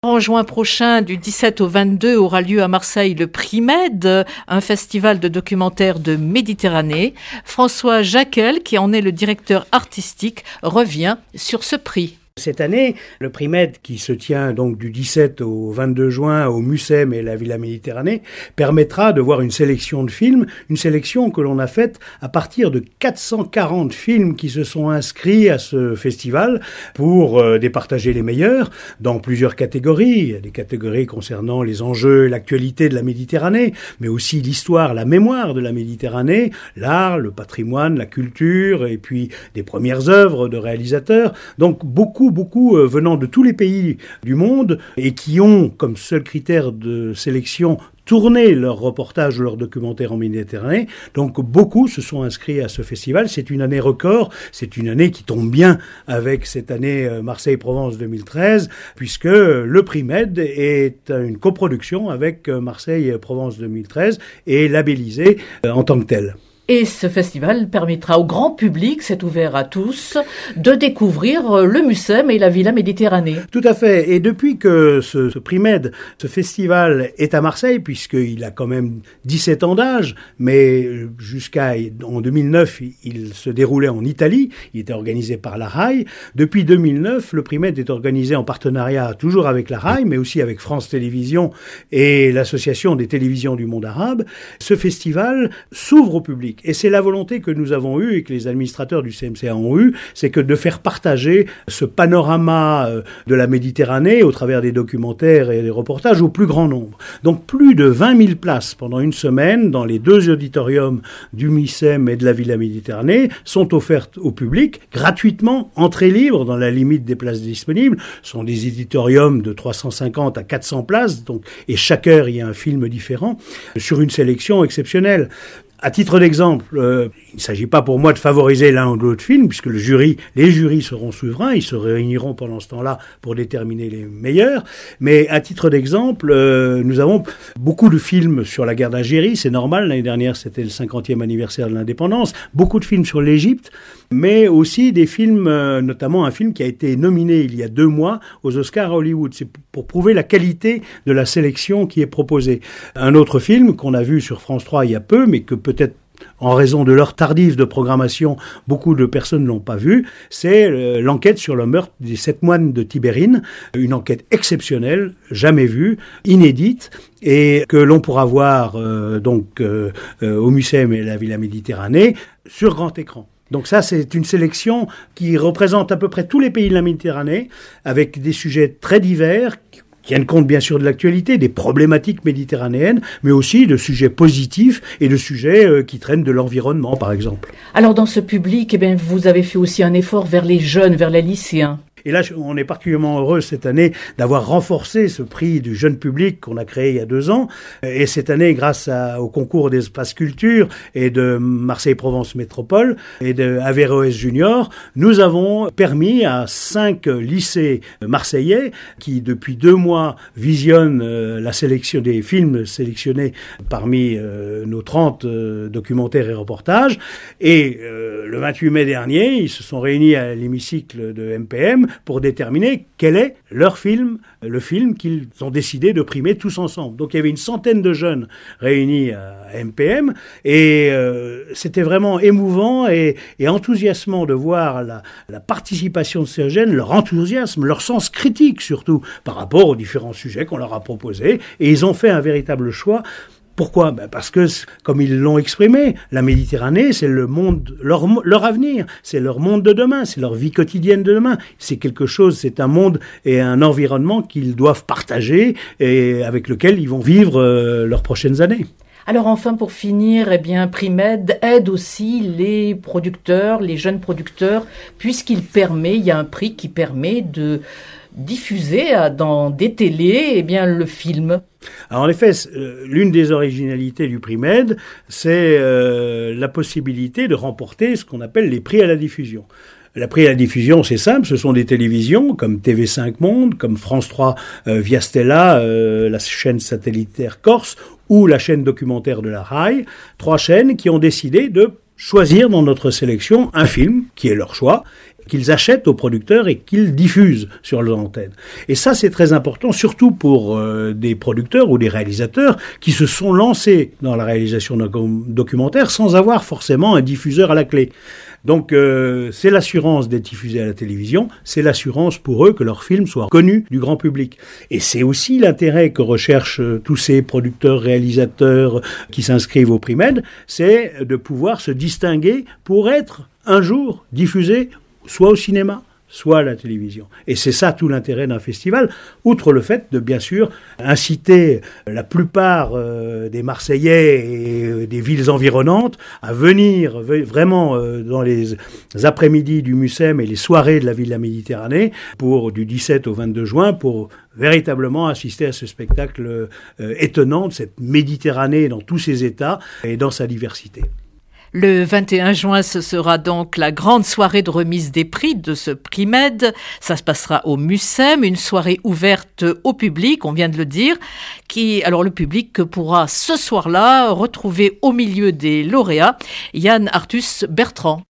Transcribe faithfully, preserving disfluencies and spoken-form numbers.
En juin prochain, du dix-sept au vingt-deux, aura lieu à Marseille le Prix Med, un festival de documentaires de Méditerranée. François Jacquel, qui en est le directeur artistique, revient sur ce prix. Cette année, le Prix Med, qui se tient donc du dix-sept au vingt-deux juin au Mucem et la Villa Méditerranée, permettra de voir une sélection de films, une sélection que l'on a faite à partir de quatre cent quarante films qui se sont inscrits à ce festival pour euh, départager les meilleurs dans plusieurs catégories. Il y a des catégories concernant les enjeux et l'actualité de la Méditerranée, mais aussi l'histoire, la mémoire de la Méditerranée, l'art, le patrimoine, la culture, et puis des premières œuvres de réalisateurs. Donc beaucoup beaucoup euh, venant de tous les pays du monde et qui ont comme seul critère de sélection tourné leurs reportages, leurs documentaires en Méditerranée. Donc beaucoup se sont inscrits à ce festival. C'est une année record, c'est une année qui tombe bien avec cette année Marseille-Provence deux mille treize, puisque le Prix Med est une coproduction avec Marseille-Provence deux mille treize et labellisé en tant que tel. Et ce festival permettra au grand public, c'est ouvert à tous, de découvrir le Mucem et la Villa Méditerranée. Tout à fait. Et depuis que ce, ce Prix Med, ce festival est à Marseille, puisqu'il a quand même dix-sept ans d'âge, mais jusqu'à en deux mille neuf, il, il se déroulait en Italie, il était organisé par la R A I. Depuis deux mille neuf, le Prix Med est organisé en partenariat toujours avec la R A I, mais aussi avec France Télévisions et l'Association des télévisions du monde arabe. Ce festival s'ouvre au public. Et c'est la volonté que nous avons eue et que les administrateurs du C M C A ont eue, c'est que de faire partager ce panorama de la Méditerranée au travers des documentaires et des reportages au plus grand nombre. Donc plus de vingt mille places pendant une semaine dans les deux auditoriums du Mucem et de la Villa Méditerranée sont offertes au public gratuitement, entrée libre dans la limite des places disponibles. Ce sont des auditoriums de trois cent cinquante à quatre cents places, donc, et chaque heure il y a un film différent sur une sélection exceptionnelle. À titre d'exemple, euh, il ne s'agit pas pour moi de favoriser l'un ou l'autre film, puisque le jury, les jurys seront souverains, ils se réuniront pendant ce temps-là pour déterminer les meilleurs. Mais à titre d'exemple, euh, nous avons beaucoup de films sur la guerre d'Algérie, c'est normal, l'année dernière c'était le cinquantième anniversaire de l'indépendance, beaucoup de films sur l'Égypte, mais aussi des films, euh, notamment un film qui a été nominé il y a deux mois aux Oscars à Hollywood. C'est pour prouver la qualité de la sélection qui est proposée. Un autre film qu'on a vu sur France trois il y a peu, mais que peut-être en raison de l'heure tardive de programmation, beaucoup de personnes ne l'ont pas vu, c'est euh, l'enquête sur le meurtre des sept moines de Tibérine, une enquête exceptionnelle, jamais vue, inédite, et que l'on pourra voir euh, donc euh, euh, au Mucem et la Villa Méditerranée sur grand écran. Donc ça, c'est une sélection qui représente à peu près tous les pays de la Méditerranée, avec des sujets très divers, qui tiennent compte bien sûr de l'actualité, des problématiques méditerranéennes, mais aussi de sujets positifs et de sujets euh, qui traînent de l'environnement, par exemple. Alors dans ce public, eh bien, vous avez fait aussi un effort vers les jeunes, vers les lycéens. Et là, on est particulièrement heureux cette année d'avoir renforcé ce prix du jeune public qu'on a créé il y a deux ans. Et cette année, grâce à, au concours des espaces culture et de Marseille-Provence Métropole et de Averroès Junior, nous avons permis à cinq lycées marseillais qui, depuis deux mois, visionnent euh, la sélection des films sélectionnés parmi euh, nos trente euh, documentaires et reportages. Et euh, le vingt-huit mai dernier, ils se sont réunis à l'hémicycle de M P M pour déterminer quel est leur film, le film qu'ils ont décidé de primer tous ensemble. Donc il y avait une centaine de jeunes réunis à M P M et euh, c'était vraiment émouvant et, et enthousiasmant de voir la, la participation de ces jeunes, leur enthousiasme, leur sens critique surtout par rapport aux différents sujets qu'on leur a proposés, et ils ont fait un véritable choix. Pourquoi ? Ben parce que, comme ils l'ont exprimé, la Méditerranée, c'est le monde, leur, leur avenir, c'est leur monde de demain, c'est leur vie quotidienne de demain. C'est quelque chose, c'est un monde et un environnement qu'ils doivent partager et avec lequel ils vont vivre euh, leurs prochaines années. Alors enfin, pour finir, eh bien, Prix Med aide aussi les producteurs, les jeunes producteurs, puisqu'il permet, il y a un prix qui permet de diffuser dans des télés, eh bien, le film. Alors en effet, l'une des originalités du Prix Med, c'est euh, la possibilité de remporter ce qu'on appelle les prix à la diffusion. La prix à la diffusion, c'est simple, ce sont des télévisions comme T V cinq Monde, comme France trois euh, via Stella, euh, la chaîne satellitaire corse, ou la chaîne documentaire de la R A I, trois chaînes qui ont décidé de choisir dans notre sélection un film qui est leur choix qu'ils achètent aux producteurs et qu'ils diffusent sur leurs antennes. Et ça, c'est très important, surtout pour euh, des producteurs ou des réalisateurs qui se sont lancés dans la réalisation d'un documentaire sans avoir forcément un diffuseur à la clé. Donc euh, c'est l'assurance d'être diffusé à la télévision, c'est l'assurance pour eux que leur film soit connu du grand public. Et c'est aussi l'intérêt que recherchent euh, tous ces producteurs, réalisateurs qui s'inscrivent au Primed, c'est de pouvoir se distinguer pour être un jour diffusé soit au cinéma, soit à la télévision. Et c'est ça tout l'intérêt d'un festival, outre le fait de bien sûr inciter la plupart euh, des Marseillais et euh, des villes environnantes à venir v- vraiment euh, dans les après-midi du Mucem et les soirées de la ville de la Méditerranée pour du dix-sept au vingt-deux juin pour véritablement assister à ce spectacle euh, étonnant de cette Méditerranée dans tous ses états et dans sa diversité. Le vingt et un juin, ce sera donc la grande soirée de remise des prix de ce Primed. Ça se passera au Mucem, une soirée ouverte au public, on vient de le dire, qui, alors le public pourra ce soir-là retrouver au milieu des lauréats Yann Arthus Bertrand.